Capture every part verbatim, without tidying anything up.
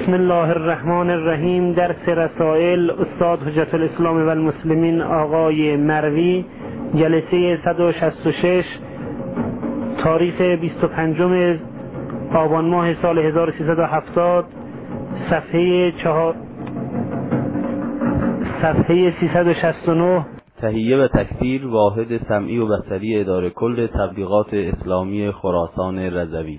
بسم الله الرحمن الرحیم. درس رسائل استاد حجت الاسلام و المسلمین آقای مروی، جلسه صد و شصت و شش، تاریخ بیست و پنجم آبان ماه سال هزار و سیصد و هفتاد، صفحه چهار صفحه سیصد و شصت و نه. تهیه و تکثیر واحد سمعی و بصری اداره کل تبلیغات اسلامی خراسان رضوی.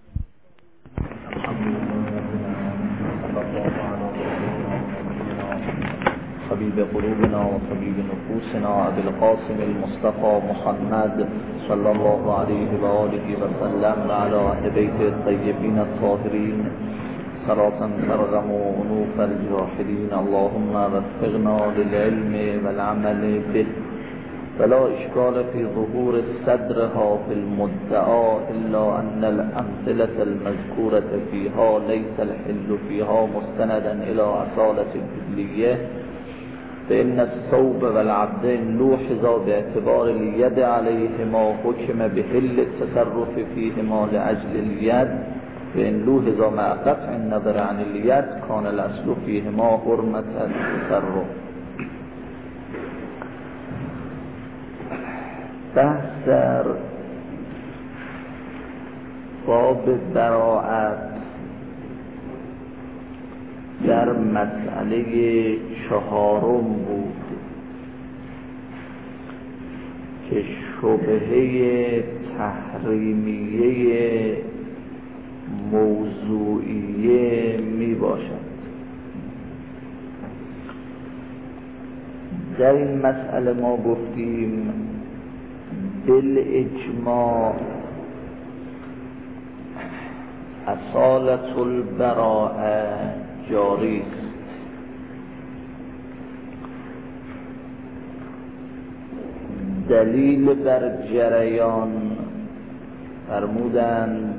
طبيب قلوبنا وطبيب نفوسنا أبي القاسم المصطفى محمد صلى الله عليه وآله وسلم وعلى أهل بيته الطيبين الطاهرين صلاة ترغم أنوف الجاحدين. اللهم وفقنا للعلم والعمل به، فلا إشكال في ظهور صدرها في المدعى إلا أن الأمثلة المذكورة فيها ليس الحل فيها مستندا إلى أصالة الكلية، فإن الثوب والعبد لوحظ باعتبار اليد عليهما حكم بحل التصرف فيهما لأجل اليد، وإن لوحظ مع قطع النظر عن اليد كان الأصل فيهما حرمة التصرف. بحث در باب براءت در مسئله چهارم بود که شبهه تحریمیه موضوعیه می باشد. در این مسئله ما گفتیم بالاجماع اصالت البراءه جاری است. دلیل بر جریان فرمودند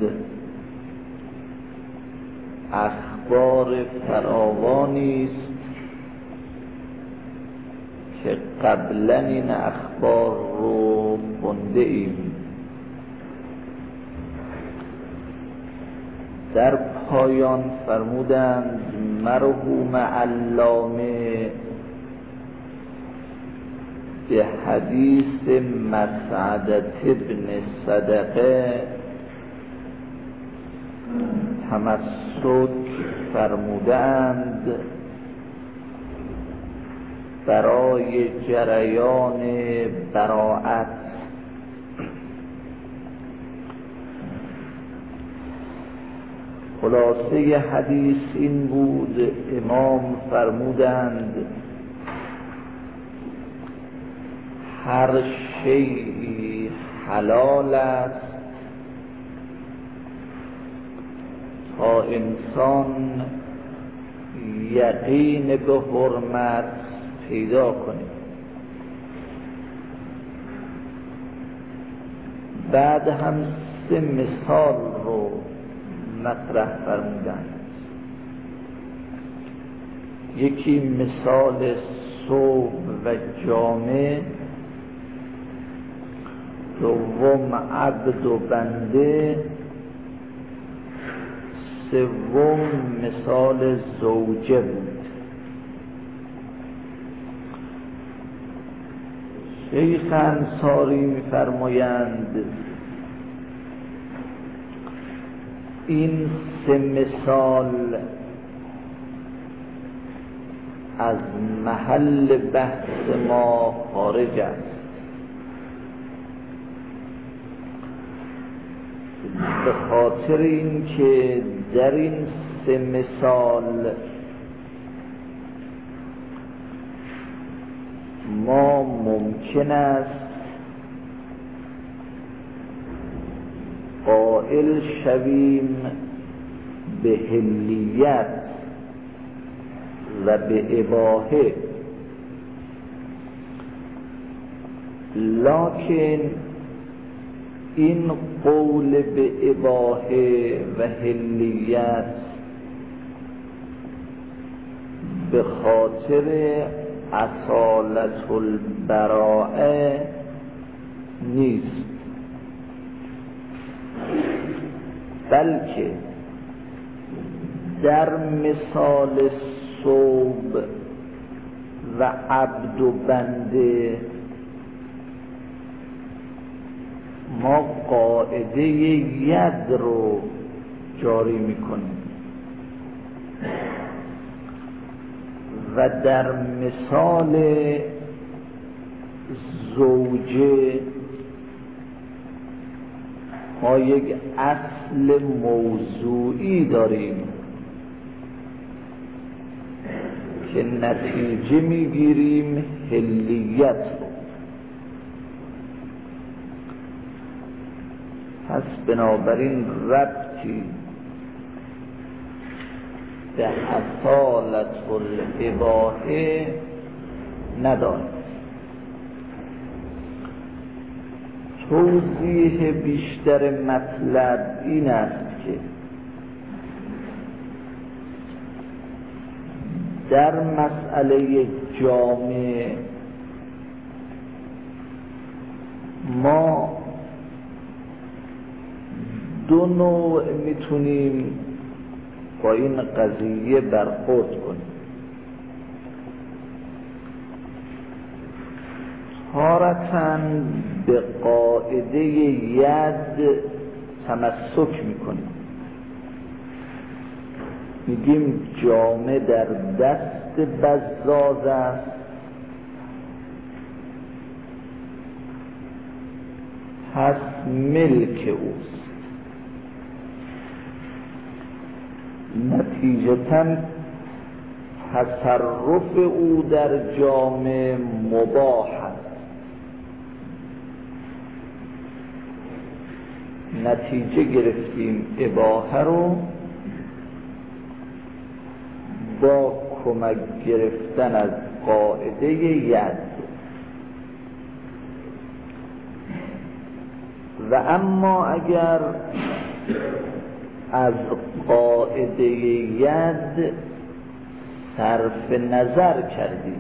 اخبار فراوانی است که قبلا این اخبار رو خونده ایم. در پایان فرمودند مرحوم علامه به حدیث مسعدة ابن صدقه تمسک فرمودند برای جریان براءت. خلاصه حدیث این بود، امام فرمودند هر شیء حلال است تا انسان یقین به حرمت پیدا کنه. بعد هم سه مثال رو مطرح فرمودند. یکی مثال ثوب و جامه، دوم عبد و بنده، سوم مثال زوجه بود. شیخ انصاری می‌فرمایند این سه مثال از محل بحث ما خارج است. به خاطر اینکه در این سه مثال ما ممکن است قائل شویم به حلیت و به اباحه، لکن این قول به اباحه و حلیت به خاطر اصالت البراءه نیست، بلکه در مثال ثوب و عبد و بنده ما قاعده ید رو جاری میکنیم و در مثال زوجه ما یک اصل موضوعی داریم که نتیجه میگیریم حلیت رو. پس بنابراین ربطی به اصالت الاباحه ندارد. توضیح بیشتر مطلب این است که در مسئله جامع ما دو نوع میتونیم با این قضیه برخورد کنیم. تارتاً به قاعده ید تمسک میکنیم، میگیم جامه در دست بزاز است، پس ملک اوست. نتیجتاً تصرف او در جامه مباح است. نتیجه گرفتیم اباحه رو با کمک گرفتن از قاعده ید. و اما اگر از قاعده ید صرف نظر کردیم،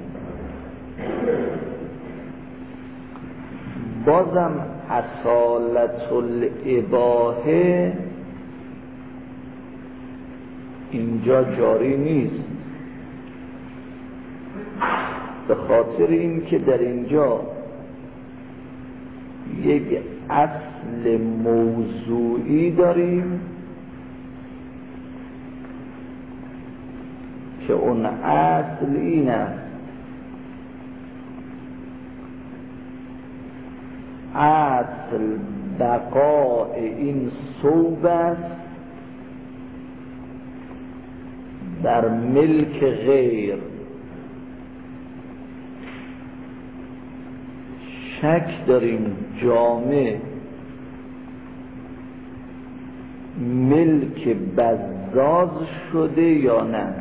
بازم اصالت الاباحه اینجا جاری نیست، به خاطر اینکه در اینجا یک اصل موضوعی داریم که اون اصل این است: اصل بقاء این ثوب است در ملک غیر. شک داریم جامه ملک بزاز شده یا نه.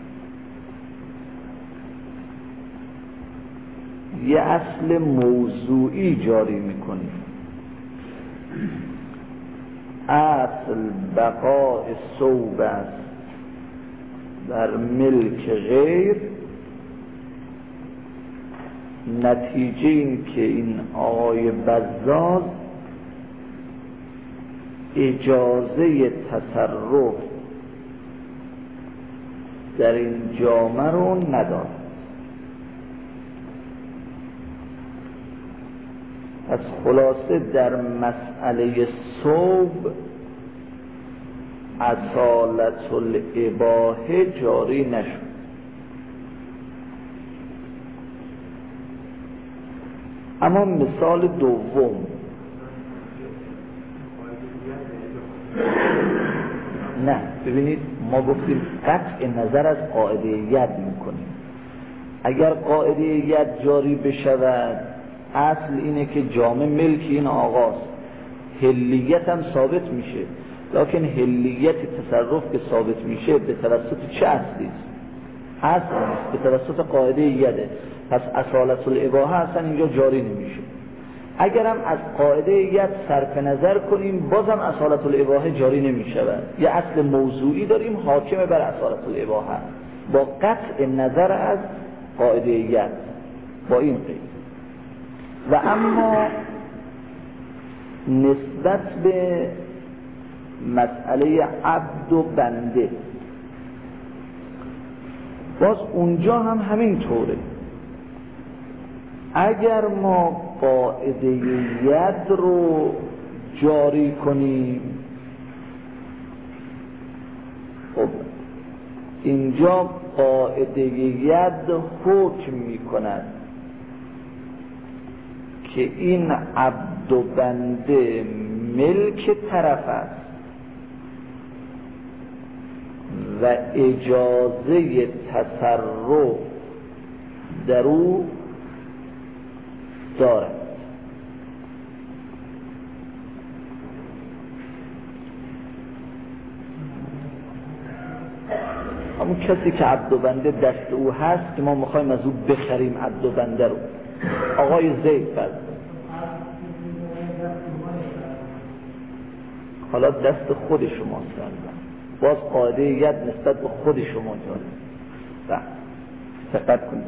یه اصل موضوعی جاری میکنیم: اصل بقاء ثوب است در ملک غیر. نتیجه این که این آقای بزاز اجازه تصرف در این جامه رو ندارد. پس خلاصه در مسئله ثوب اصالت الاباحه جاری نشد. اما مثال دوم، نه ببینید ما گفتیم قطع نظر از قاعده ید میکنیم. اگر قاعده ید جاری بشود، اصل اینه که جامه ملک این آقاست، حلیت هم ثابت میشه. لکن حلیت تصرف که ثابت میشه به توسط چه اصلی است؟ اصل به توسط قاعده یده. پس اصالت الاباحه اصلا اینجا جاری نمیشه. اگرم از قاعده ید صرف نظر کنیم، بازم اصالت الاباحه جاری نمیشود. یه اصل موضوعی داریم حاکم بر اصالت الاباحه با قطع نظر از قاعده ید، با این قید. و اما نسبت به مسئله عبد و بنده، باز اونجا هم همین طوره. اگر ما قاعده ید رو جاری کنیم، خب اینجا قاعده ید حکم می کند که این عبد و بنده ملک طرف است و اجازه تصرف در او دارد. همون کسی که عبد و بنده دست او هست که ما میخوایم از او بخریم عبد و بنده رو، آقای زید فرض، حالا دست خود شما سرزن، باز قاعده ید نسبت به خود شما جاره. دقت کنید.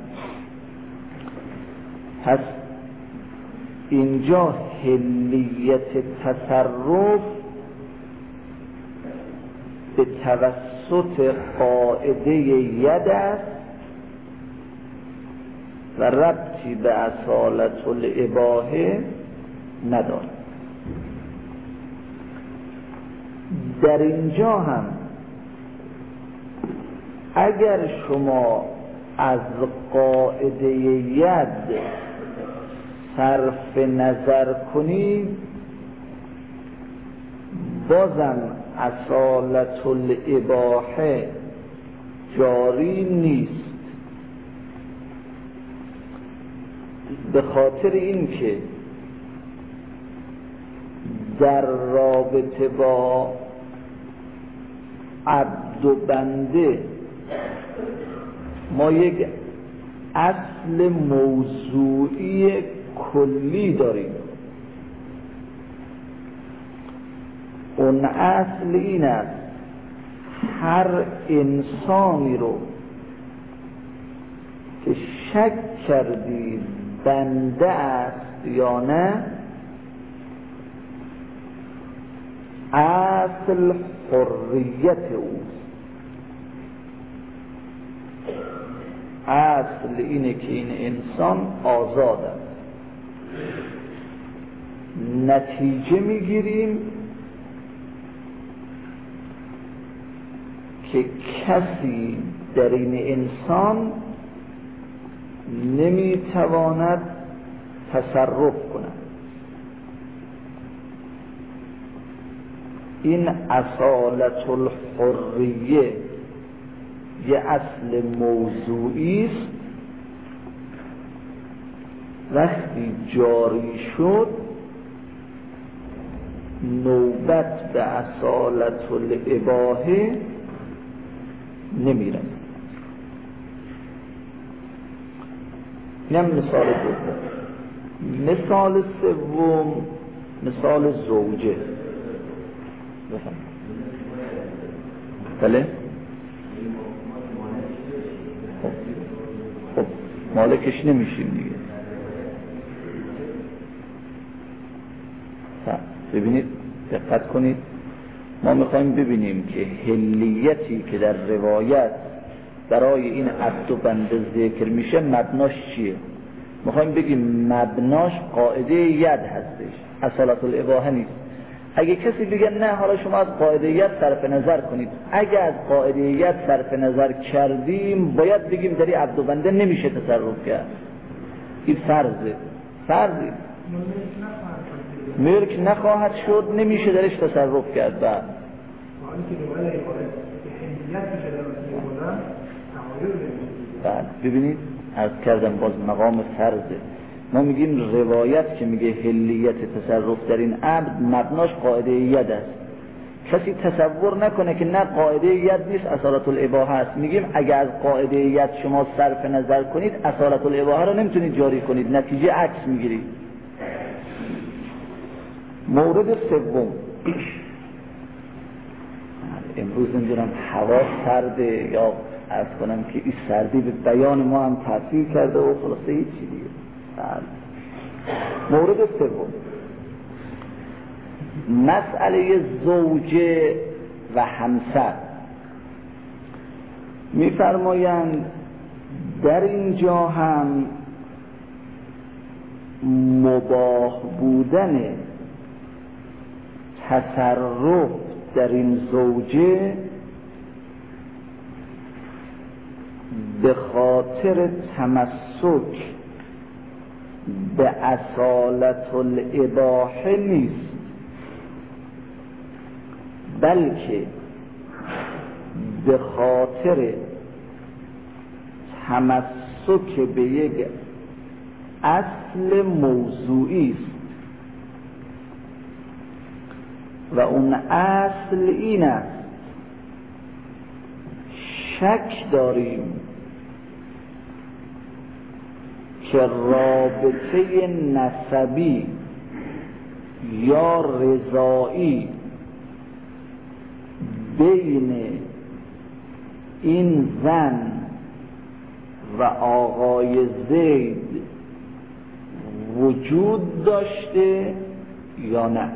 پس اینجا حلیت تصرف به توسط قاعده ید است و ربطی به اصالت الاباحه ندارد. در اینجا هم اگر شما از قاعده ید صرف نظر کنید، بازم اصالت الاباحه جاری نیست، به خاطر اینکه در رابطه با عبد و بنده ما یک اصل موضوعی کلی داریم. اون اصل این است هر انسانی رو که شک کردی بنده است یا نه، اصل حریت اوست. اصل اینه که این انسان آزاد است. نتیجه میگیریم که کسی در این انسان نمیتواند تصرف کند. این اصالت الحریه یه اصل موضوعی است، وقتی جاری شد نوبت به اصالت الاباحه نمیره. اینم مثال دوم. مثال سوم مثال زوجه. بفهم. بله؟ خب خب مالکش نمیشیم دیگه. ببینید، دقت کنید، ما میخوایم ببینیم که حلیتی که در روایت برای این عبد و بنده ذکر میشه مبناش چیه. میخوایم بگیم مبناش قاعده ید هستش، اصالت الاباحه نیست. اگه کسی بگه نه حالا شما از قاعده ید صرف نظر کنید، اگه از قاعده ید صرف نظر کردیم باید بگیم در این عبد و بنده نمیشه تصرف کرد. این فرضه فرضی ملک نخواهد شد، نمیشه درش تصرف کرد. بعد بعد ببینید عرض کردم باز مقام فرضه. ما میگیم روایت که میگه حلیت تصرف در این عبد مبناش قاعده ید است. کسی تصور نکنه که نه قاعده ید نیست، اصالت الاباحه است. میگیم اگه از قاعده ید شما صرف نظر کنید اصالت الاباحه رو نمیتونید جاری کنید، نتیجه عکس میگیرید. مورد سوم، امروز نمیدونم هوا سرده یا عرض کنم که این سردی به بیان ما هم تاثیر کرده و خلاصه هیچی دیگه. مورد سوم، مسئله زوجه و همسر. میفرمایند در اینجا هم مباح بودن تصرف در این زوجه به خاطر تمسک به اصالت الاباحه نیست، بلکه به خاطر تمسک به یک اصل موضوعی است و اون اصل این است: شک داریم که رابطه نسبی یا رضاعی بین این زن و آقای زید وجود داشته یا نه.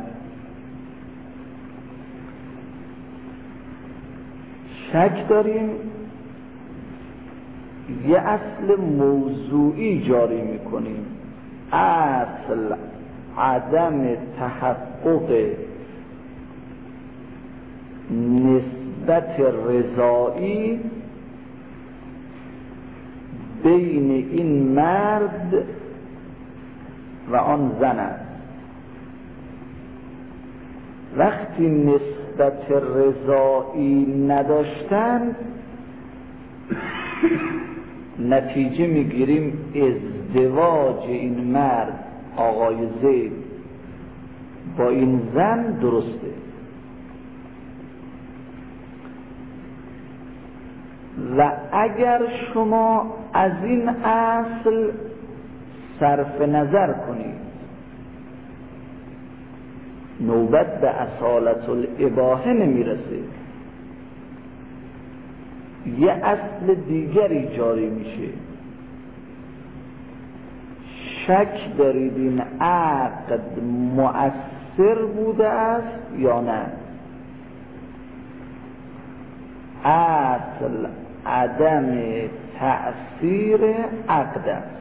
شک داریم، یه اصل موضوعی جاری میکنیم، اصل عدم تحقق نسبت رضاعی بین این مرد و آن زن است. وقتی نسبت رضاعی نداشتند، نتیجه میگیریم ازدواج این مرد آقای زید با این زن درسته. و اگر شما از این اصل صرف نظر کنید، نوبت به اصالت الاباحه نمیرسه، یه اصل دیگری جاری میشه. شک دارید این عقد مؤثر بوده است یا نه؟ اصل عدم تأثیر عقد است.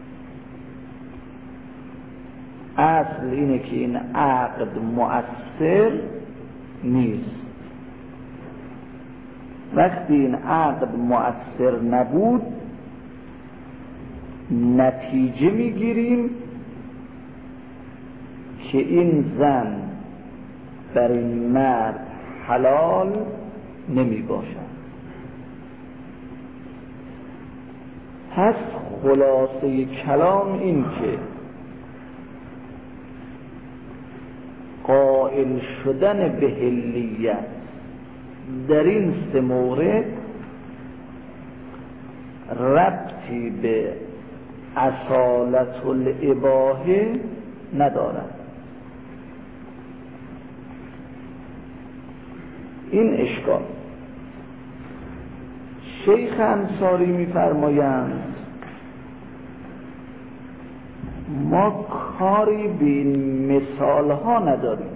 اصل اینه که این عقد مؤثر نیست. وقتی این عقد مؤثر نبود، نتیجه میگیریم که این زن بر این مرد حلال نمی باشد. پس خلاصه کلام این که قائل شدن به حلیت در این سه مورد ربطی به اصالت الاباحه ندارد. این اشکال. شیخ انصاری می‌فرمایند ما کاری به این مثال ها نداریم.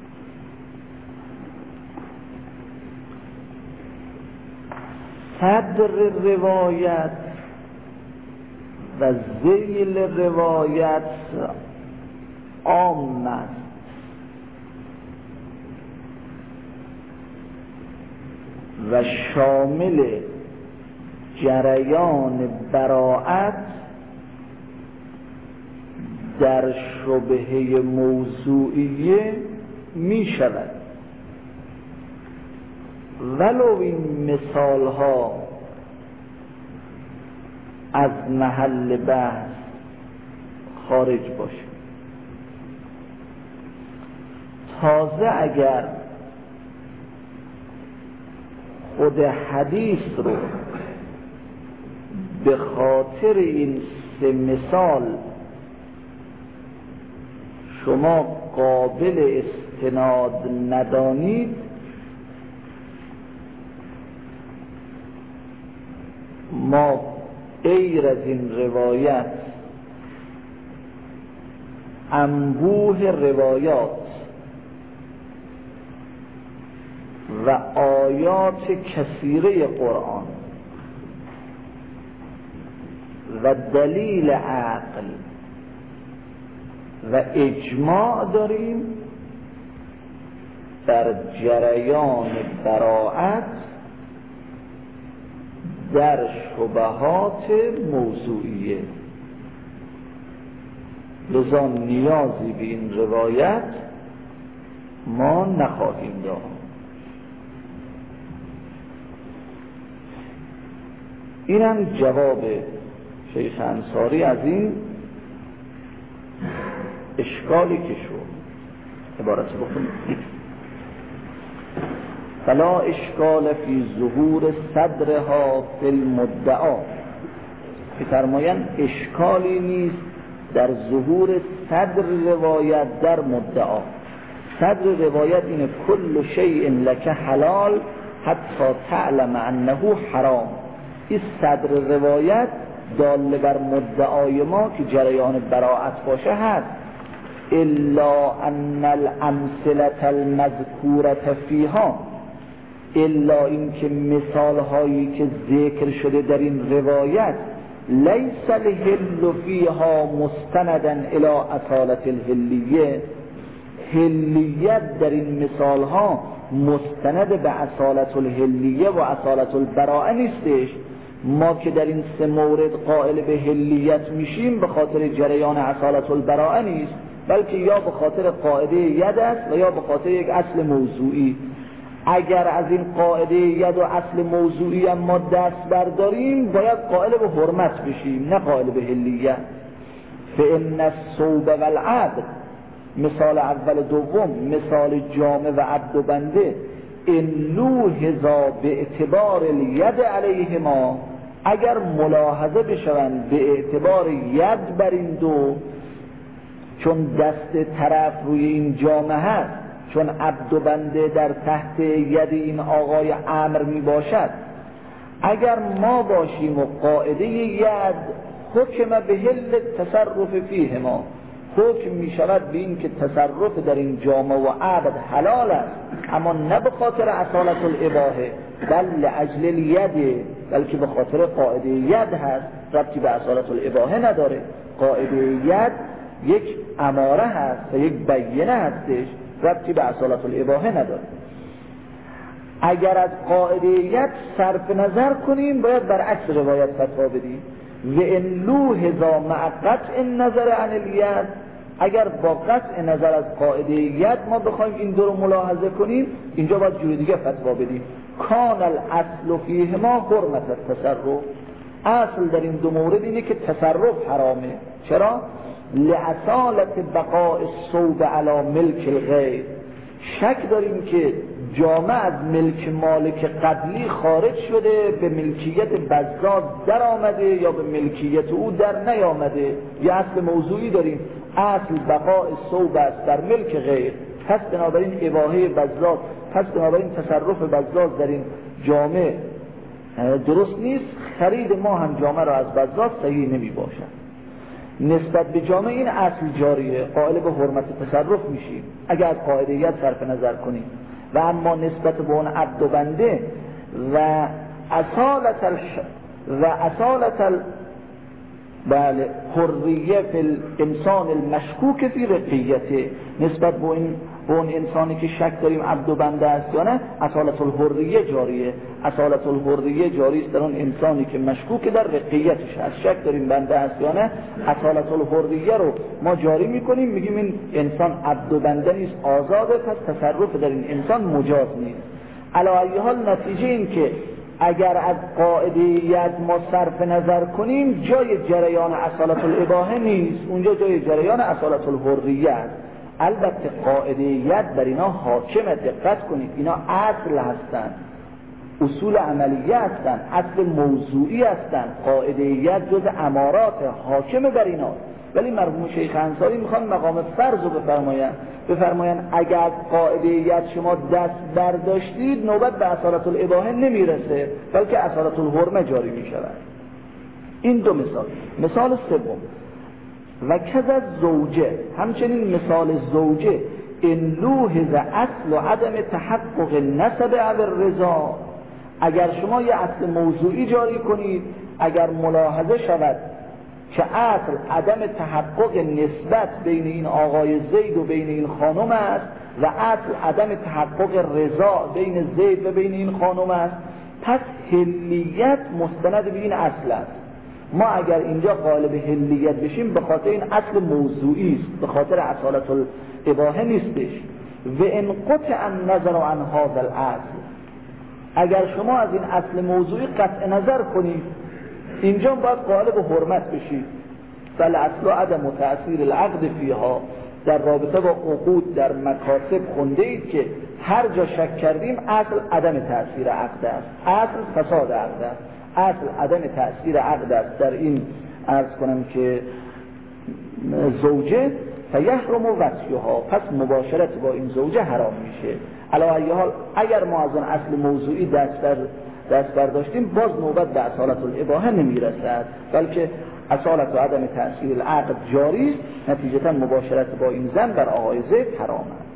صدر روایت و ذیل روایت عام است. و شامل جریان براءت در شبهه موضوعیه می شود، ولو این مثال ها از محل بحث خارج باشه. تازه اگر خود حدیث رو به خاطر این سه مثال شما قابل استناد ندانید، ما غیر از این روایت انبوه روایات و آیات کثیره قرآن و دلیل عقل و اجماع داریم در جریان براءت در شبهات موضوعیه. لذا نیازی به این روایت ما نخواهیم داشت. اینم جواب شیخ انصاری از این اشکالی که شد. عبارت بخونید: فلا اشکال فی ظهور صدرها فی المدعا. که فرمایند اشکالی نیست در ظهور صدر روایت در مدعا. صدر روایت اینه کل شیء لک حلال حتی تعلم انه حرام. این صدر روایت دال بر مدعای ما که جریان براءت باشه هست. الا ان الامثله المذکوره فیها، الا این که مثال هایی که ذکر شده در این روایت لیس الحل فیها مستندا الی اصالة الحلیه، حلیت در این مثال ها مستند به اصالة الحلیه و اصالة البراءه نیستش. ما که در این سه مورد قائل به حلیت میشیم به خاطر جریان اصالة البراءه نیست، بلکه یا به خاطر قاعده ید است و یا به خاطر یک اصل موضوعی. اگر از این قاعده ید و اصل موضوعی هم ما دست برداریم باید قائل به حرمت بشیم نه قائل به حلیت. فإن الثوب والعبد، مثال اول دوم، مثال جامه و عبد و بنده، ان لوحظا به اعتبار الید علیهما، اگر ملاحظه بشوند به اعتبار ید بر این دو، چون دست طرف روی این جامه هست، چون عبد و بنده در تحت ید این آقای امر می باشد، اگر ما باشیم و قاعده ید حکم به حل تصرف فیهما، حکم می شود به این که تصرف در این جامه و عبد حلال است، اما نه به خاطر اصالت الاباحه بل لاجل الید، بلکه به خاطر قاعده ید هست، ربطی به اصالت الاباحه نداره. قاعده ید یک اماره هست و یک بیانه هستش، ربطی به اصالت الاباحه نداره. اگر از قاعده ید صرف نظر کنیم باید برعکس روایت فتوا بدیم. و ان لوحظا مع قطع النظر عن الید، اگر با قطع نظر از قاعده ید ما بخوایم این دو رو ملاحظه کنیم اینجا باید جوری دیگه فتوا بدیم. کان الاصل فیهما حرمت التصرف، اصل در این دو مورد اینه که تصرف حرامه. چرا؟ لعصالت بقاء الثوب علی ملک الغیر، شک داریم که جامه از ملک مالک قبلی خارج شده به ملکیت بزاز در آمده یا به ملکیت او در نیامده. یه اصل موضوعی داریم، اصل بقاء الثوب است در ملک غیر، پس بنابراین اباحه بزاز، پس بنابراین تصرف بزاز در این جامه درست نیست. خرید ما هم جامه را از بزاز صحیح نمی باشد. نسبت به جامعه این اصل جاریه، قائل به حرمت تصرف میشیم اگر از قاعده ید صرف نظر کنیم. و اما نسبت به اون عبد و بنده و اصالت الش... و اصالت ال... بله حریه فی الانسان المشکوک فی رقیته، نسبت به این به اون انسانی که شک داریم عبد و بنده است یا نه، اصالت الحریه جاریه. اصالت الحریه جاری است در اون انسانی که مشکوک در رقیتش است، شک داریم بنده است یا نه، اصالت الحریه رو ما جاری میکنیم، میگیم این انسان عبد و بنده نیست، آزاده، پس تصرف در این انسان مجاز نیست. علی ای حال نتیجه این که اگر از قاعده ید ما صرف نظر کنیم جای جریان اصالت الاباحه نیست، اونجا جای جریان اصالت الحریه است. البته قاعده ید بر اینا حاکمه، دقت کنید، اینا اصل هستند، اصول عملیه هستند، اصل موضوعی هستند. قاعده ید جز امارات حاکمه بر اینا. ولی مرحوم شیخ انصاری میخوان مقام فرض رو بفرمایند بفرمایند اگر از قاعده ید شما دست برداشتید نوبت به اصالت الاباحه نمیرسه، بلکه اصالت الحرمه جاری میشود. این دو مثال. مثال سوم و کذا زوجه، همچنین مثال زوجه، ان لوحظ اصل و عدم تحقق نسب او الرضا، اگر شما یه اصل موضوعی جاری کنید، اگر ملاحظه شود که اصل عدم تحقق نسبت بین این آقای زید و بین این خانم است و اصل عدم تحقق رضا بین زید و بین این خانم است، پس حلیت مستند به این اصل است. ما اگر اینجا قالب حلیت بشیم به خاطر این اصل موضوعی است، به خاطر اصالت الاباحه نیستش. و ان قطع النظر عن هذا الاصل، اگر شما از این اصل موضوعی قطع نظر کنید، اینجا باید قالب حرمت بشید. بل اصل عدم تأثیر العقد فیها، در رابطه با عقود در مکاسب خونده اید که هر جا شک کردیم اصل عدم تأثیر عقد است، اصل فساد عقد است، اصل عدم تأثیر عقد است در این عرض کنم که زوجه فیحرم وطیها، پس مباشرت با این زوجه حرام میشه. علی ای حال اگر ما از اون اصل موضوعی دست بر دست برداشتیم باز نوبت به اصالت الاباحه نمیرسد، بلکه اصالت و عدم تأثیر العقد جاری است، نتیجتا مباشرت با این زن بر آقای زید حرام است.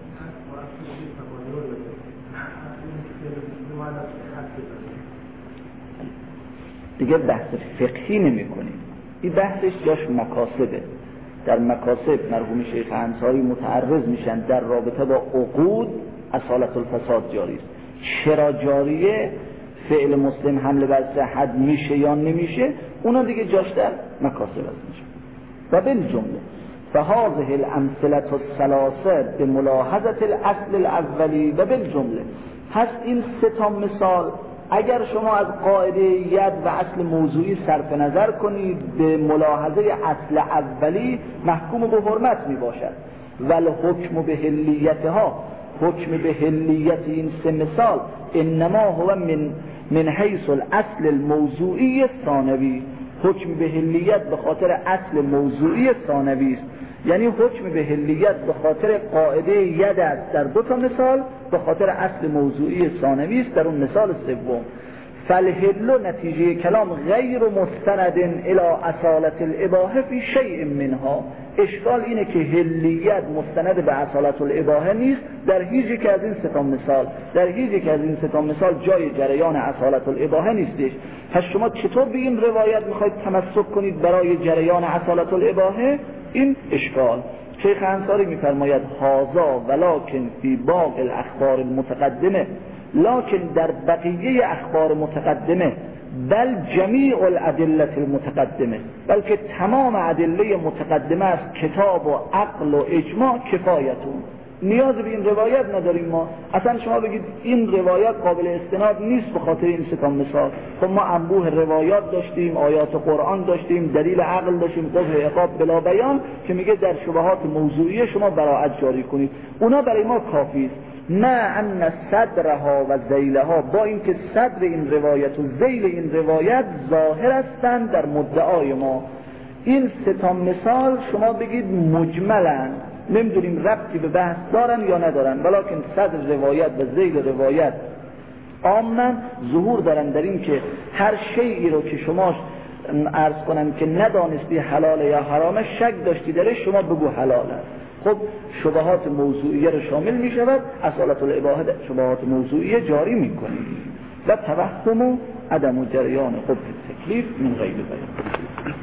دیگه بحث فقهی نمی کنیم، این بحثش جاش مکاسبه. در مکاسب مرحوم شیخ انصاری متعرض میشن در رابطه با عقود اصالت الفساد جاری است. چرا جاریه؟ فعل مسلم حمله بر صحت میشه یا نمیشه، اونا دیگه جاش در مکاسب است میشه. و بالجمله فهذه الامثله الثلاثه بملاحظه الاصل الاولی و بالجمله، پس این سه تا مثال اگر شما از قاعده ید و اصل موضوعی صرف نظر کنید به ملاحظه اصل اولی محکوم به حرمت می باشد. ول حکم به حلیتها، حکم به حلیت این سه مثال انما هو من من حیث الاصل الموضوعی ثانوی، حکم به حلیت به خاطر اصل موضوعی ثانوی است، یعنی حکم به حلیت به خاطر قاعده ید است در دو تا مثال، به خاطر اصل موضوعی ثانوی است در اون مثال سوم. فالحل نتیجه کلام غیر مستند الی اصالت الاباحه فی شیء منها، اشکال اینه که حلیت مستند به اصالت الاباحه نیست در هیچ یک از این سه تا مثال، در هیچ یک از این سه تا مثال جای جریان اصالت الاباحه نیستش. پس شما چطور به این روایت میخواید تمسک کنید برای جریان اصالت الاباحه؟ این اشکال. شیخ انصاری میفرماید هذا ولکن فی باقی الاخبار المتقدمه، لکن در بقیه اخبار متقدمه بل جمیع الادله المتقدمه، بلکه تمام ادله متقدمه است کتاب و عقل و اجماع کفایتون، نیاز به این روایت نداریم ما. اصلا شما بگید این روایت قابل استناد نیست به خاطر این سه تا مثال، خب ما انبوه روایات داشتیم، آیات قرآن داشتیم، دلیل عقل داشتیم، قبح عقاب بلا بیان که میگه در شبهات موضوعی شما براءت جاری کنید، اونا برای ما کافی است. نه ان صدرها و ذیلها، با اینکه صدر این روایت و ذیل این روایت ظاهر هستند در مدعای ما. این سه تا مثال شما بگید مجملن، نمیدونیم ربطی به بحث دارن یا ندارن، ولیکن صدر روایت و ذیل روایت عامن ظهور دارن در این که هر شیئی رو که شما عرض کنن که ندانستی حلال یا حرامه، شک داشتی درش، شما بگو حلال است. خب شبهات موضوعیه رو شامل می شود، اصالت الاباحه شبهات موضوعیه جاری می کنید و توهم و عدم و جریان خب تکلیف من غیر بیان.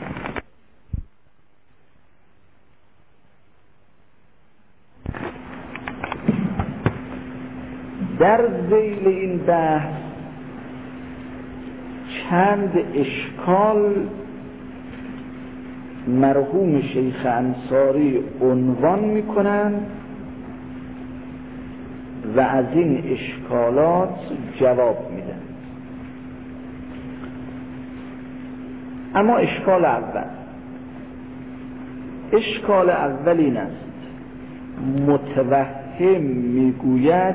در ذیل این بحث چند اشکال مرحوم شیخ انصاری عنوان میکنند و از این اشکالات جواب میدن. اما اشکال اول اشکال اول این است، متوهم میگوید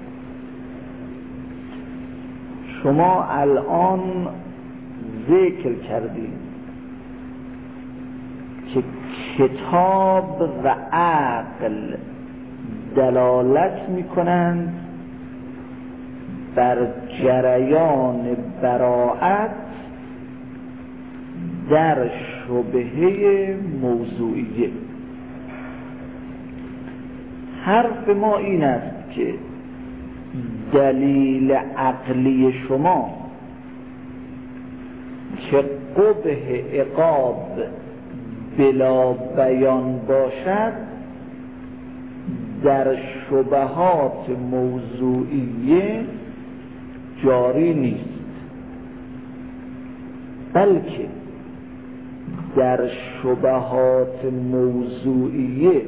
شما الان ذکر کردید که کتاب و عقل دلالت میکنند بر جریان براءت در شبهه موضوعیه. حرف ما این است که دلیل عقلی شما که قبح عقاب بلا بیان باشد در شبهات موضوعیه جاری نیست، بلکه در شبهات موضوعیه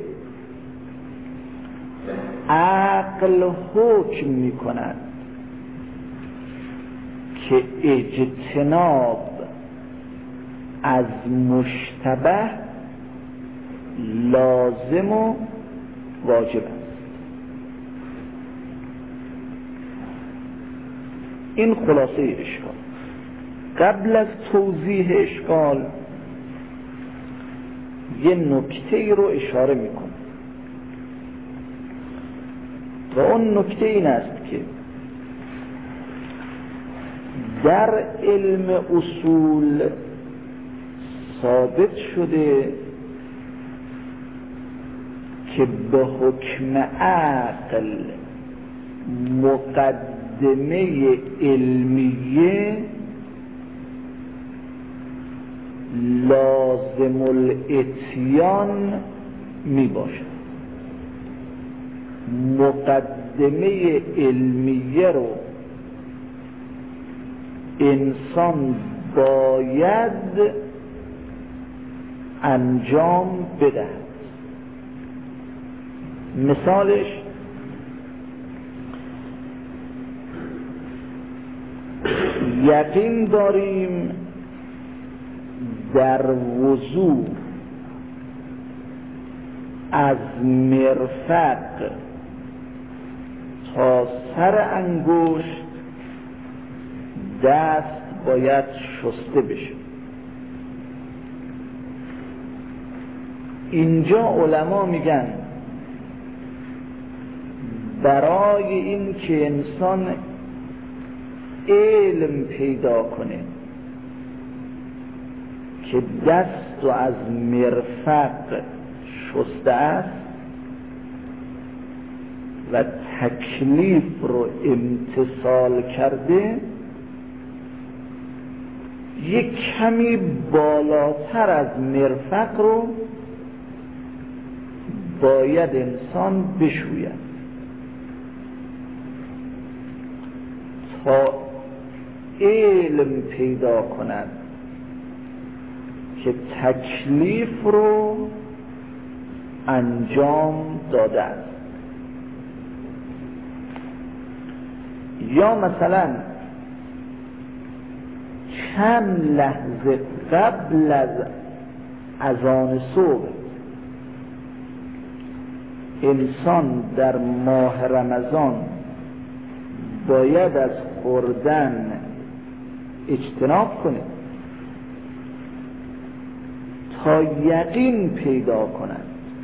عقل حکم می کند که اجتناب از مشتبه لازم و واجب است. این خلاصه اشکال. قبل از توضیح اشکال یه نکته رو اشاره میکنه و اون نکته این است که در علم اصول ثابت شده که به حکم عقل مقدمه علمیه لازم الاتیان می باشد. مقدمه علمیه رو انسان باید انجام بدهد. مثالش یقین داریم در وضو از مرفق تا سر انگشت دست باید شسته بشه. اینجا علما میگن برای این که انسان علم پیدا کنه که دست و از مرفق شسته است و تکلیف رو امتثال کرده، یک کمی بالاتر از مرفق رو باید انسان بشوید تا علم پیدا کند که تکلیف رو انجام داده است. یا مثلا چند لحظه قبل از اذان صبح انسان در ماه رمضان باید از خوردن اجتناب کنه تا یقین پیدا کند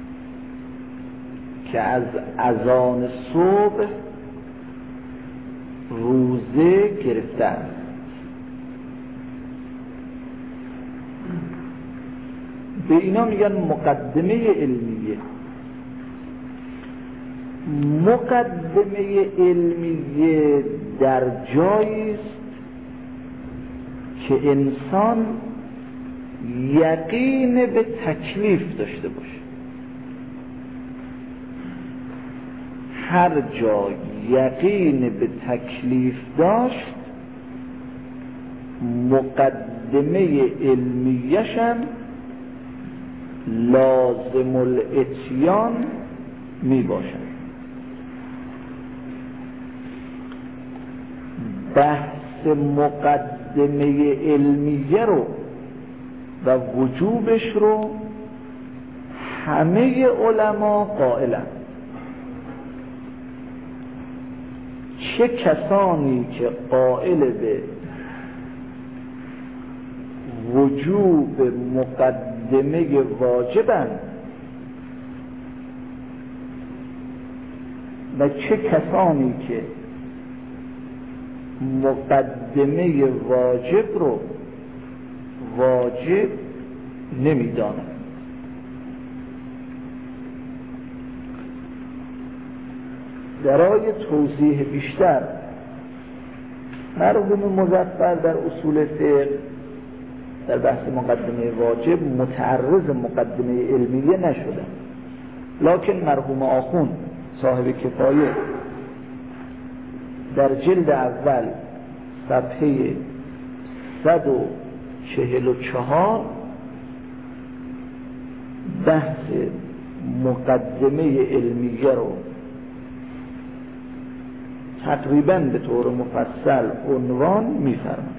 که از اذان صبح روزه گرفته است. به اینا میگن مقدمه علمیه. مقدمه علمیه در جایی است که انسان یقین به تکلیف داشته باشه. هر جا یقین به تکلیف داشت مقدمه علمیشم لازم الاتیان می باشد. بحث مقدمه علمیه رو و وجوبش رو همه علما قائلند. چه کسانی که قائل به وجوب مقدمه واجبند و چه کسانی که مقدمه واجب رو واجب نمیدانند. برای توضیح بیشتر مرحوم مظفر در اصول فقه در بحث مقدمه واجب متعرض مقدمه علمیه نشدن، لکن مرحوم آخوند صاحب کفایه در جلد اول صفحه صد و چهل و چهار بحث مقدمه علمیه رو تقریباً به طور مفصل عنوان می‌فرمایند.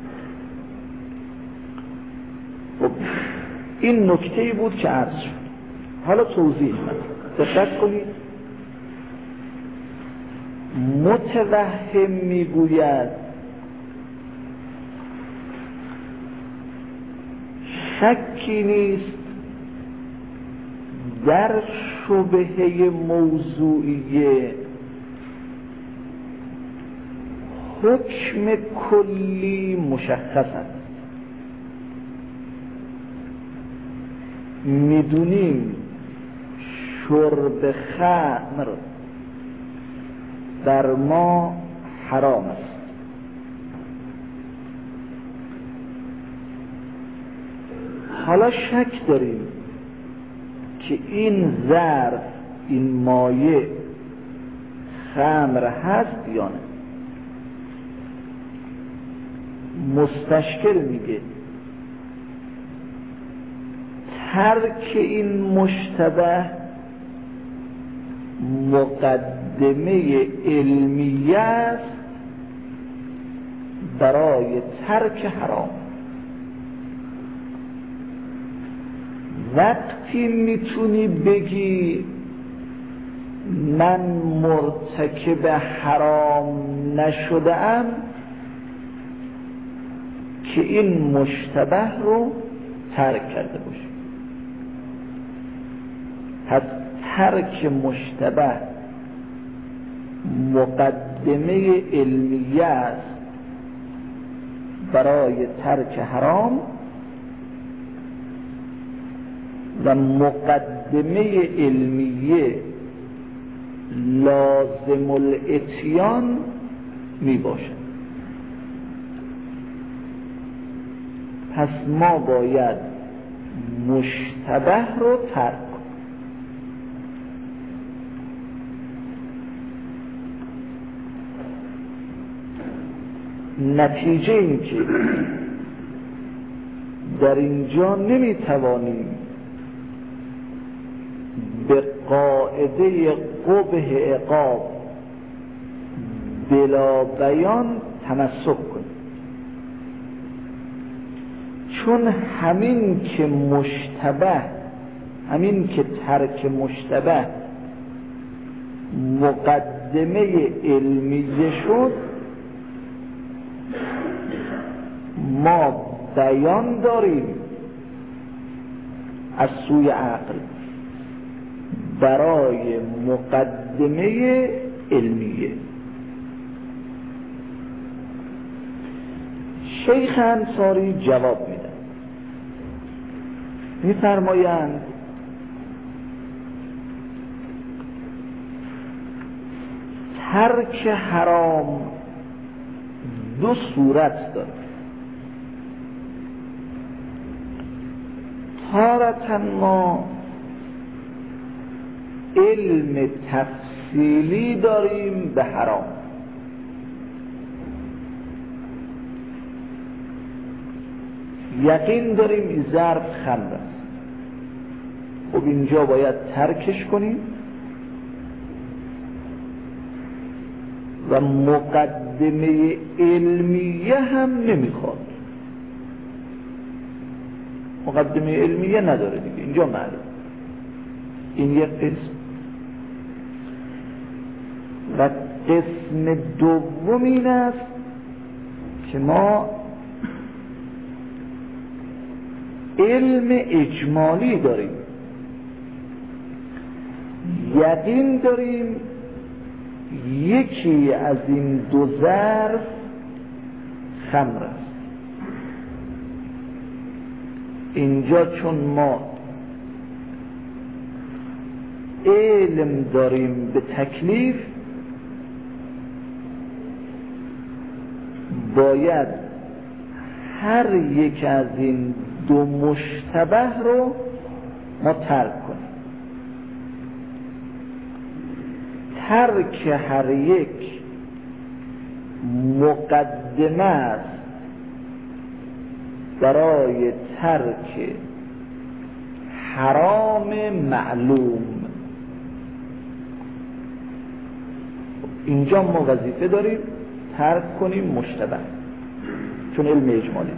خب این نکته‌ای بود که عرض شد. حالا توضیح بدم. دقت کنید. متوهم میگوید شکی نیست در شبهه موضوعیه حکم کلی مشخص است. میدونیم شرب خمر بر ما حرام است. حالا شک داریم که این ظرف، این مایع خمر هست یا نه. مستشکل میگه ترک این مشتبه مقدمه علمیه است برای ترک حرام. وقتی میتونی بگی من مرتکب حرام نشده‌ام که این مشتبه رو ترک کرده باشی. پس ترک مشتبه مقدمه علمیه است برای ترک حرام و مقدمه علمیه لازم الاتیان می باشد. پس ما باید مشتبه رو ترک کنیم. نتیجه این که در اینجا نمیتوانیم به قاعده قبح عقاب بلا بیان تمسک کنیم، چون همین که مشتبه، همین که ترک مشتبه مقدمه علمیه شد، ما بیان داریم از سوی عقل برای مقدمه علمیه. شیخ انصاری جواب میدن، میفرمایند ترک حرام دو صورت داره. تارة ما علم تفصیلی داریم به حرام، یقین داریم این ظرف خمر است، خب اینجا باید ترکش کنیم و مقدمه علمیه هم نمیخواد. مقدمه علمیه نداره دیگه، اینجا معلوم. این یک قسم. و قسم دوم این است که ما علم اجمالی داریم، یقین داریم یکی از این دو ظرف خمر است. اینجا چون ما علم داریم به تکلیف، باید هر یک از این دو مشتبه رو ما ترک کنیم. ترک هر یک مقدمه است برای ترک حرام معلوم. اینجا ما وظیفه داریم ترک کنیم مشتبه، چون علم اجمالی.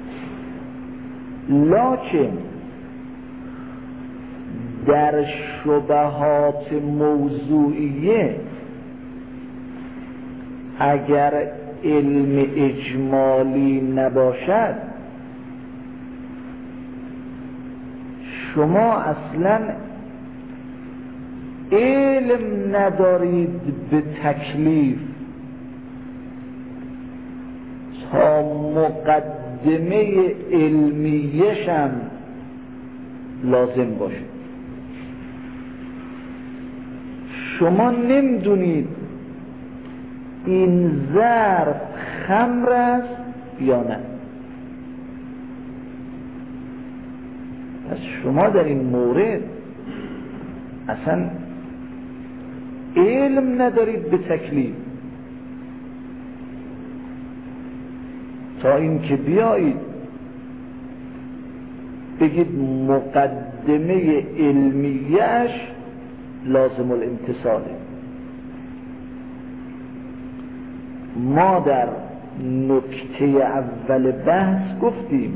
لکن در شبهات موضوعیه اگر علم اجمالی نباشد، شما اصلا علم ندارید به تکلیف تا مقدمه علمیشم لازم باشه. شما نمیدونید این ظرف خمر است یا نه. پس شما در این مورد اصلا علم ندارید به تکلیف تا اینکه بیایید بگید مقدمه علمیش لازم الامتثاله. ما در نکته اول بحث گفتیم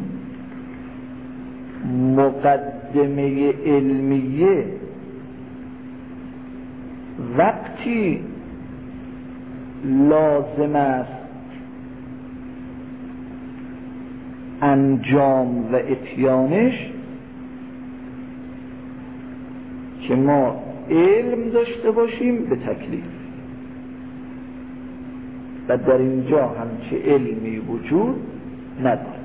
مقدمه علمیه وقتی لازم است انجام و اتیانش که ما علم داشته باشیم به تکلیف، و در اینجا همچه علمی وجود نداره.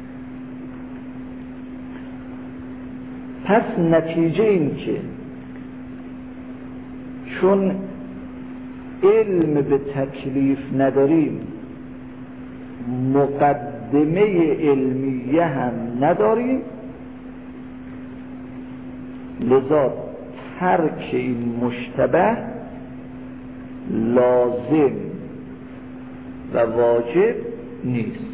پس نتیجه این که چون علم به تکلیف نداریم، مقدمه علمیه هم نداریم، لذا ترک این مشتبه لازم و واجب نیست.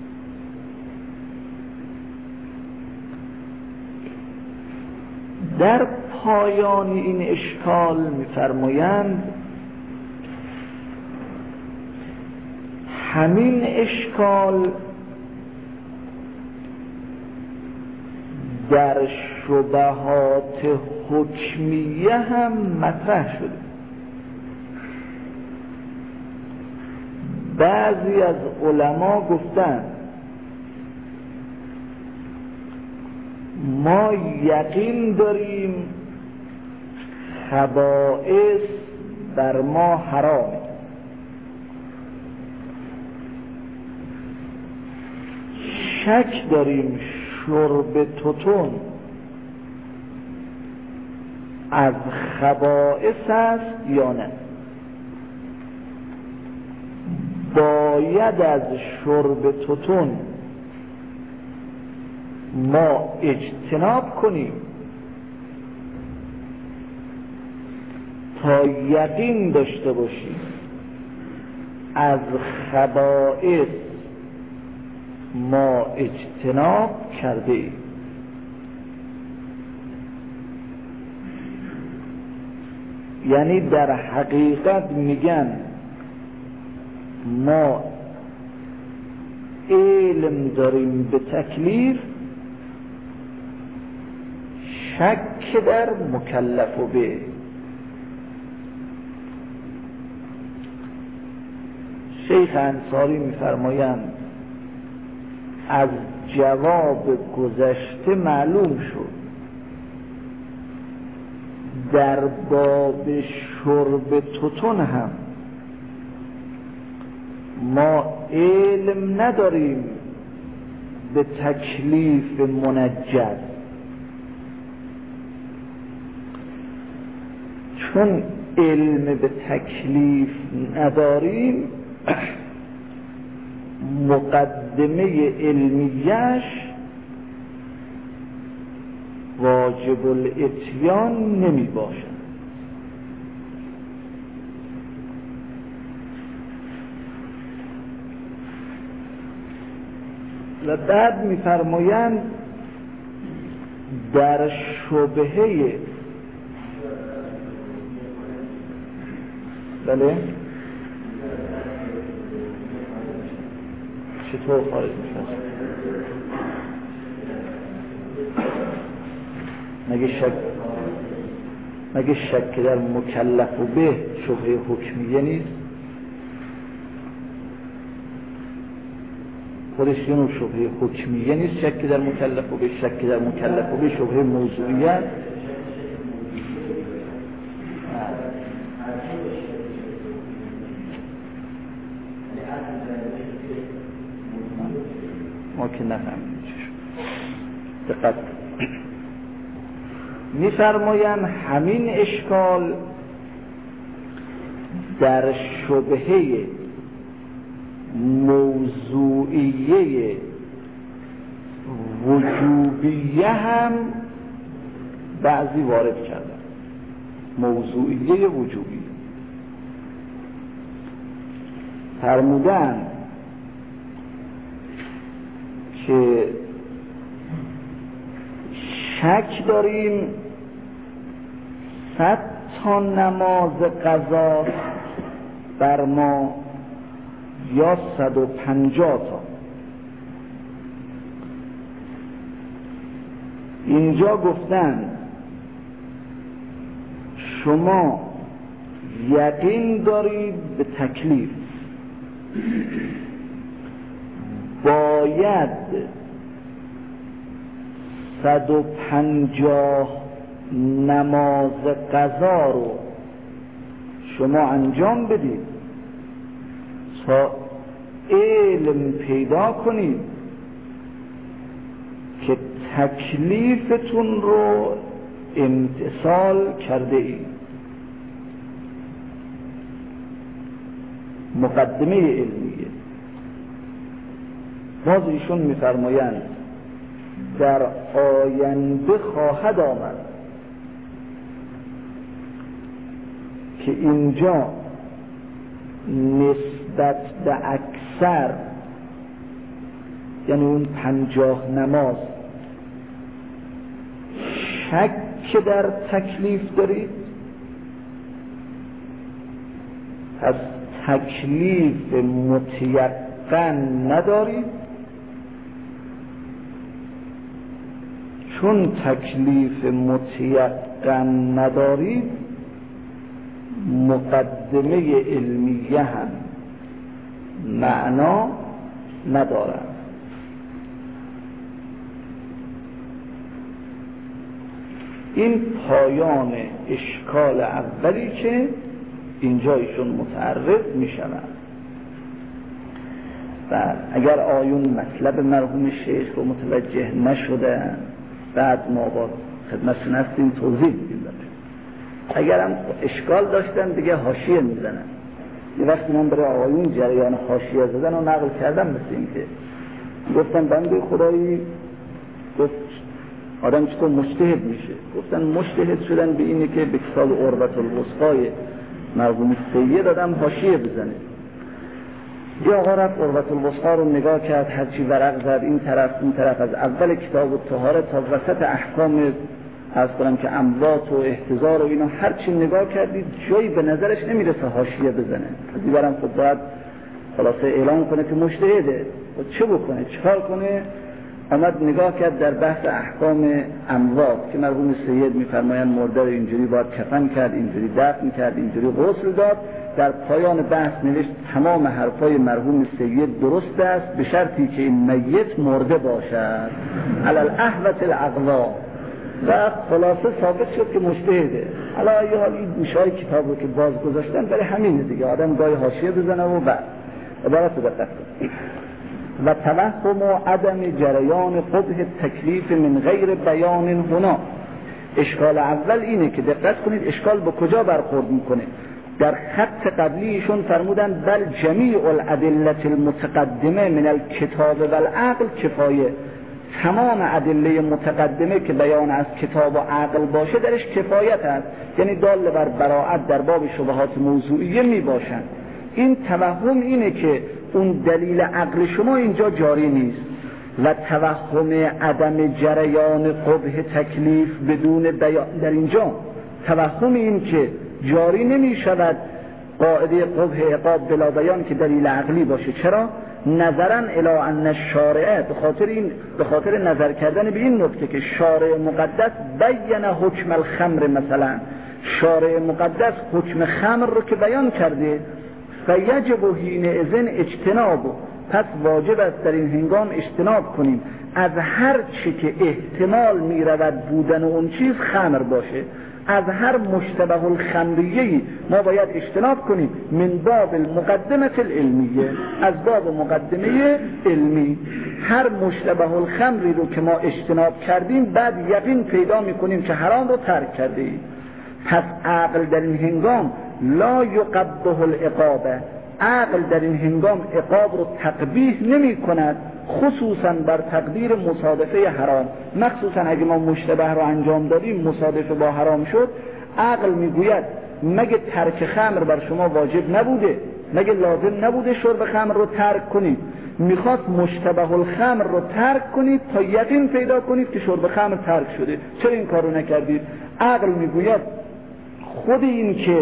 در پایان این اشکال می‌فرمایند همین اشکال در شبهات حکمیه هم مطرح شده. بعضی از علما گفتند ما یقین داریم خبائث بر ما حرامه، شک داریم شرب توتون از خبائث است یا نه، باید از شرب توتون ما اجتناب کنیم تا یقین داشته باشیم از خبائث ما اجتناب کرده ایم. یعنی در حقیقت میگن ما علم داریم به تکلیف، شک در مکلف و به. شیخ انصاری میفرمایند از جواب گذشته معلوم شد در باب شرب توتون هم ما علم نداریم به تکلیف منجز، چون علم به تکلیف نداریم مقدمه علمیش واجب الاتیان نمی باشد. و بعد می‌فرمایند در شبهه بله چطور خارج میشه؟ مگه شک مگه شک در مکلف و به شبهه حکمیه نیست؟ خودش یه نوع شبهه حکمیه نیست شک در مکلف و به شک در مکلف و به شبهه موضوعیت. ما که نفهمیم چشم دقت می‌فرمایند همین اشکال در شبهه موضوعیه وجوبیه هم بعضی وارد کردن. موضوعیه وجوبیه فرمودن که شک داریم صد تا نماز قضا بر ما یا صد و پنجاه تا. اینجا گفتن شما یقین دارید به تکلیف، باید صد و پنجاه نماز قضا رو شما انجام بدید تا علم پیدا کنید که تکلیفتون رو امتثال کرده اید. مقدمه علمیه. باز ایشون می‌فرمایند در آینده خواهد آمد که اینجا نسبت به اکثر، یعنی اون پنجاه نماز، شک در تکلیف دارید، از تکلیف متیقن ندارید. چون تکلیف متیقن ندارید مقدمه علمیه هم معنا ندارد. این پایان اشکال اولی که اینجا ایشون متعرض می شود. و اگر آیون مطلب مرحوم شیخ رو متوجه نشده بعد ما با خدمتشون هستیم توضیح میدیم. اگر هم اشکال داشتن دیگه حاشیه میزنن. یه وقتی من برای آیون جریان حاشیه زدن و نقل کردم، مثل این که گفتن بنده خدایی گفت آدم چطور مجتهد میشه؟ گفتن مجتهد شدن به اینه که به کتاب عروة الوثقی مرحوم سید دادم حاشیه بزنه. یه آقا رفت عروة الوثقی رو نگاه کرد، هرچی ورق زد این طرف اون طرف، از اول کتاب الطهاره تا وسط احکام از کنم که اموات و احتضار و اینا هرچی نگاه کردید جایی به نظرش نمیرسه حاشیه بزنه. از این برم خود باید خلاصه اعلام کنه که مجتهده و چه بکنه چکار کنه. آمد نگاه کرد در بحث احکام اموات که مرحوم سید میفرمایند مرده رو اینجوری باید کفن کرد، اینجوری دفن کرد، اینجوری غسل داد. در پایان بحث نوشت تمام حرفای مرحوم سید درست است به شرطی که این میت مرده باشد علی الاحوط الاقوا. و خلاصه ثابت شد که مجتهده. حالا یه حال این گوشه‌های کتاب رو که باز گذاشتن برای همینه دیگه، آدم گاهی حاشیه بزنه و بعد عبارت رو دقت کنه. و توهم و عدم جریان قبح تکلیف من غیر بیان هنا. اشکال اول اینه که دقت کنید اشکال با کجا برخورد میکنه. در خط قبلیشون فرمودن بل جمیع الادله المتقدمه من الکتاب و العقل کفایه، تمام ادله متقدمه که بیان از کتاب و عقل باشه درش کفایت است، یعنی دال بر براءت در باب شبهات موضوعیه می باشن. این توهم اینه که اون دلیل عقل شما اینجا جاری نیست و توهم عدم جریان قبح تکلیف بدون بیان در اینجا توهم این که جاری نمی شود قاعده قبح عقاب بلا بیان که دلیل عقلی باشه. چرا؟ نظرا الی ان الشارع، به خاطر این به خاطر نظر کردن به این نکته که شارع مقدس بین حکم الخمر، مثلا شارع مقدس حکم خمر رو که بیان کرده، فیجب حینئذ اجتناب، پس واجب است در این هنگام اجتناب کنیم از هر چی که احتمال می رود بودن اون چیز خمر باشه، از هر مشتبه الخمریه‌ای ما باید اجتناب کنیم من باب المقدمه العلمیه، از باب مقدمه علمی. هر مشتبه الخمری رو که ما اجتناب کردیم بعد یقین پیدا میکنیم که حرام رو ترک کرده ایم. پس عقل در این هنگام لا یقبح العقاب، عقل در این هنگام عقاب رو تقبیح نمی کند، خصوصا بر تقدیر مصادفه حرام. مخصوصا اگه ما مشتبه رو انجام دادیم مصادفه با حرام شد، عقل میگوید مگه ترک خمر بر شما واجب نبوده؟ مگه لازم نبوده شرب خمر رو ترک کنید؟ میخواست مشتبه الخمر رو ترک کنید تا یقین پیدا کنید که شرب خمر ترک شده. چرا این کار رو نکردید؟ عقل میگوید خود این که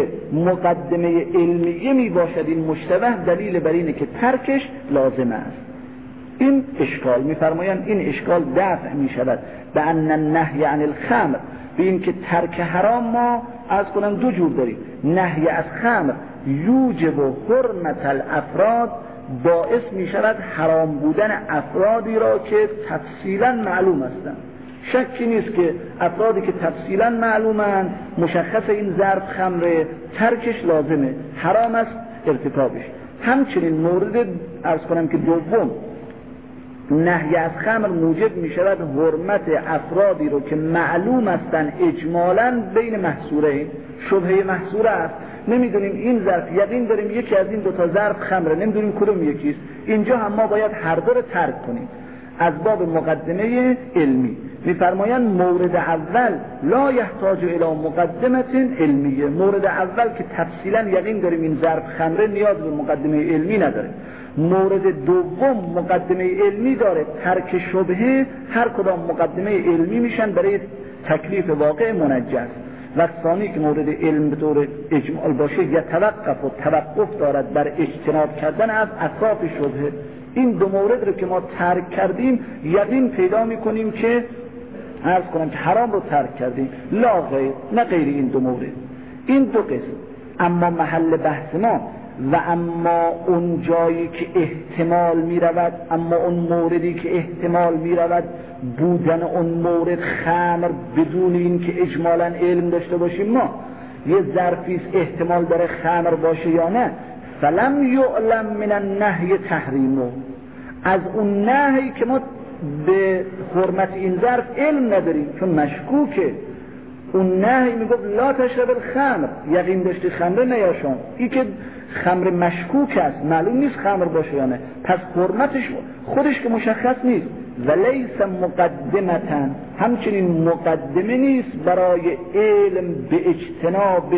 مقدمه علمیه می باشد این مشتبه دلیل بر اینه که ترکش لازم است. این اشکال میفرمایند این اشکال دفع می شود به ان النهی عن الخمر، به این که ترک حرام ما از کنم دو جور داریم. نهی از خمر یوجب و حرمت الافراد، باعث می شود حرام بودن افرادی را که تفصیلا معلوم هستند. شکی نیست که افرادی که تفصیلا معلومند مشخص این ظرف خمره، ترکش لازمه، حرام است ارتکابش. همچنین مورد عرض کنم که دوم، نهی از خمر موجب می شود حرمت افرادی رو که معلوم هستند اجمالا بین محصورین، شبهه محصوره است، نمیدونیم این ظرف، یقین داریم یکی از این دو تا ظرف خمره، نمیدونیم کدوم یکیست. اینجا هم ما باید هر دو رو ترک کنیم از باب مقدمه علمی. میفرمایند مورد اول لا یحتاج الی مقدمه علمیه، مورد اول که تفصیلا یقین داریم این ظرف خمره نیاز به مقدمه علمی نداره. مورد دوم مقدمه علمی داره، ترک شبهه، هر کدام مقدمه علمی میشن برای تکلیف واقع منجز. و ثانی که مورد علم به طور اجمال باشه یتوقف و توقف دارد بر اجتناب کردن از اطراف شبهه. این دو مورد رو که ما ترک کردیم یقین پیدا میکنیم که عرض کنم که حرام رو ترک کردیم، لا غیر، نه غیر این دو مورد. این دو قسم. اما محل بحث ما و اما اون جایی که احتمال می رود، اما اون موردی که احتمال می رود بودن اون مورد خمر بدون این که اجمالا علم داشته باشیم، ما یه ظرفی احتمال داره خمر باشه یا نه، فلم یعلم من النهی تحریمه، از اون نهی که ما به حرمت این ظرف علم نداریم چون مشکوکه، اون نهی میگفت لا تشرب الخمر، یقین داشتی خمر نیاشان، این که خمر مشکوک است، معلوم نیست خمر باشه یا نه، پس حرمتش خودش که مشخص نیست. ولیس مقدمتن، همچنین مقدمه نیست برای علم به اجتناب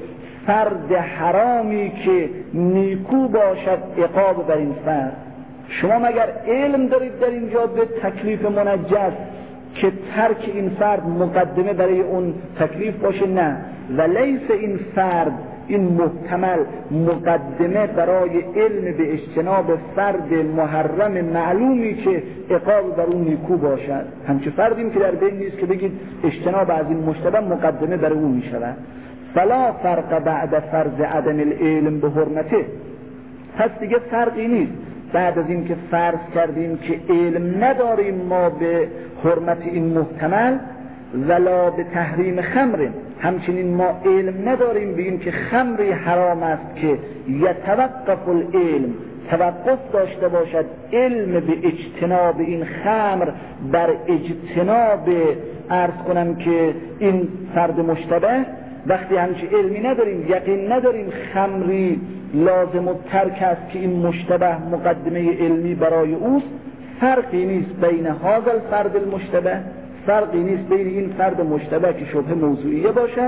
فرد حرامی که نیکو باشد عقاب بر این فرد. شما مگر علم دارید در اینجا به تکلیف منجز که ترک این فرد مقدمه برای اون تکلیف باشه؟ نه. ولیس این فرد، این محتمل مقدمه برای علم به اجتناب فرد محرم معلومی که عقاب بر اون نیکو باشد. همچه فردیم که در بین نیست که بگید اجتناب از این مشتبه مقدمه برای اون می شود. فلا فرق بعد فرض عدم العلم به حرمته، پس دیگه فرقی نیست بعد از این که فرض کردیم که علم نداریم ما به حرمت این محتمل ولا به تحریم خمر، همچنین ما علم نداریم به این که خمری حرام است که یتوقف العلم، توقف داشته باشد علم به اجتناب این خمر بر اجتناب عرض کنم که این فرد مشتبه، وقتی همچی علمی نداریم، یقین نداریم خمری لازم و ترک است که این مشتبه مقدمه علمی برای اوست، فرقی نیست بین هذا الفرد المشتبه، فرقی نیست بین این فرد مشتبه که شبهه موضوعیه باشد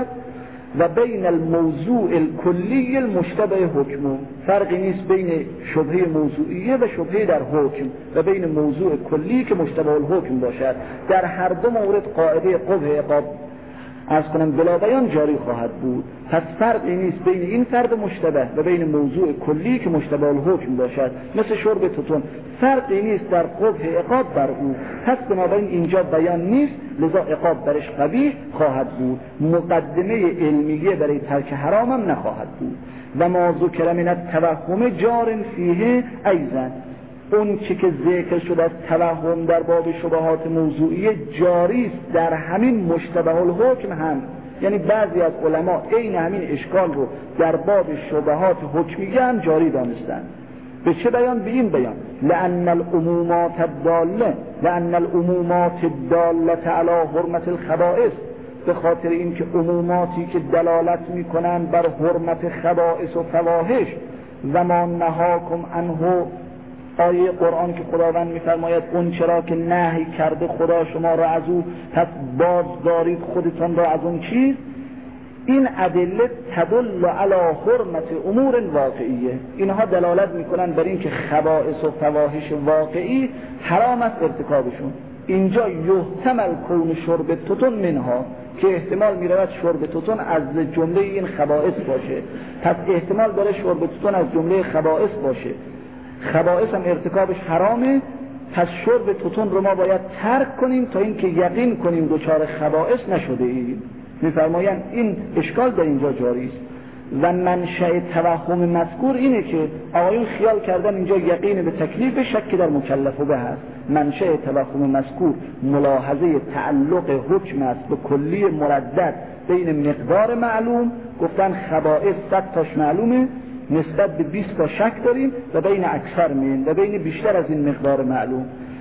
و بین الموضوع الکلی المشتبه حکم، فرقی نیست بین شبهه موضوعیه و شبهه در حکم و بین موضوع کلی که مشتبه الحکم باشد. در هر دو مورد قاعده قبح عقاب از کنم بلا بیان جاری خواهد بود. پس فرقی نیست بین این فرد مشتبه و بین موضوع کلی که مشتبه الحکم باشد، مثل شرب توتون فرقی نیست در قبح عقاب بر او. پس بنابراین اینجا بیان نیست، لذا عقاب برش قبیح خواهد بود، مقدمه علمیه برای ترک حرام هم نخواهد بود. و ما ذکر من التوهم جار فیه ایضا، اون چی که ذکر شده از توهم در باب شبهات موضوعی جاری است در همین مشتبه الحکم هم. یعنی بعضی از علما عین همین اشکال رو در باب شبهات حکمیه هم جاری دانستند. به چه بیان؟ به این بیان لأن العمومات الداله لأن العمومات الداله علی حرمت الخبائث، به خاطر اینکه عموماتی که دلالت میکنند بر حرمت خبائث و فواحش و ما نهاکم عنه، آیه قرآن که خداوند میفرماید اون چرا که نهی کرده خدا شما را از او، پس باز دارید خودتان را از اون چیز. این ادله تدل علی حرمت امور واقعیه، اینها دلالت میکنن بر این که خبائث و فواحش واقعی حرام است ارتکابشون. اینجا یحتمل کون شرب توتون منها، که احتمال میرود شرب توتون از جمله این خبائث باشه، پس احتمال داره شرب توتون از جمله خبائث باشه. خبائث هم ارتکابش حرامه، پس شرب توتون رو ما باید ترک کنیم تا اینکه یقین کنیم دوچار خبائث نشده ایم. میفرمایند این اشکال در اینجا جاری است. و منشأ توهم مذکور اینه که آقایون خیال کردن اینجا یقین به تکلیف شک در مکلف به هست. منشأ توهم مذکور ملاحظه تعلق حکم است به کلی مردد بین مقدار معلوم، گفتن خبائث صد تاش معلومه، نسبت به بیست تا شک داریم و بین اکثر من و بین بیشتر از این مقدار معلوم.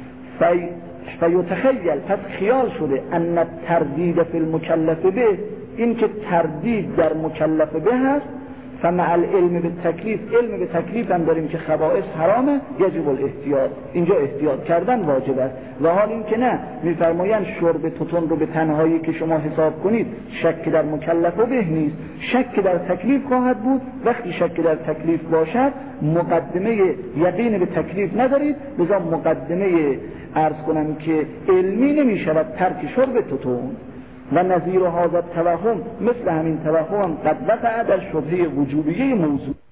فی فیتخیل، پس خیال شده ان تردید فی المکلف به، این که تردید در مکلف به هست، فمع العلم به تکلیف، علم به تکلیف هم داریم که خبائث حرامه، یجب الاحتیاط، اینجا احتیاط کردن واجب است. و حال این که نه، میفرمایند شرب توتون رو به تنهایی که شما حساب کنید شک در مکلف به نیست، شک در تکلیف خواهد بود. وقتی شک در تکلیف باشد مقدمه یقین به تکلیف ندارید، لذا مقدمه عرض کنم که علمی نمی شود ترک شرب توتون. و نظیر هذا التوهم، مثل همین توهم قد وقع در شبهه وجوبیه موضوع.